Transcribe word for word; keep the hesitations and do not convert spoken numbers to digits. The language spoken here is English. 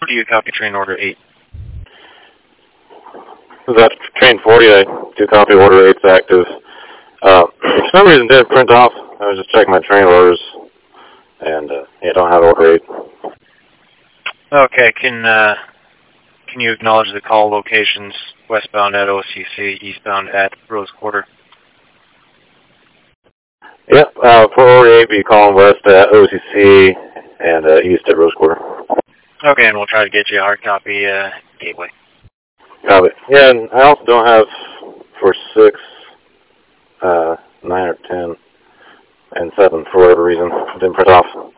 Do you copy train order eight? That train forty, I do copy order eight's active. Uh, for some reason, it didn't print off. I was just checking my train orders, and uh, yeah, don't have order eight. Okay, can uh, can you acknowledge the call locations westbound at O C C, eastbound at Rose Quarter? Yep, uh, for order eight, be calling west at O C C and uh, east at Rose Quarter. Okay, and we'll try to get you a hard copy uh, gateway. Copy. Yeah, and I also don't have for six, uh, nine or ten, and seven for whatever reason. It didn't print off.